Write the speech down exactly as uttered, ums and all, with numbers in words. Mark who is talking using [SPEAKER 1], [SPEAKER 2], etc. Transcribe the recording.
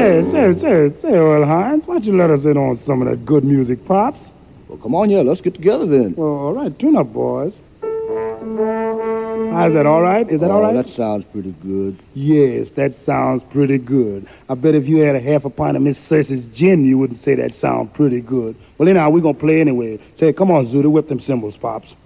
[SPEAKER 1] Say, say, say, say, Earl Hines, why don't you let us in on some of that good music, Pops?
[SPEAKER 2] Well, come on, yeah, let's get together then.
[SPEAKER 1] Well, all right, tune up, boys. Is that all right? Is that
[SPEAKER 2] oh,
[SPEAKER 1] all right?
[SPEAKER 2] That sounds pretty good.
[SPEAKER 1] Yes, that sounds pretty good. I bet if you had a half a pint of Miss Cersei's gin, you wouldn't say that sound pretty good. Well, anyhow, we're going to play anyway. Say, come on, Zuda, whip them cymbals, Pops.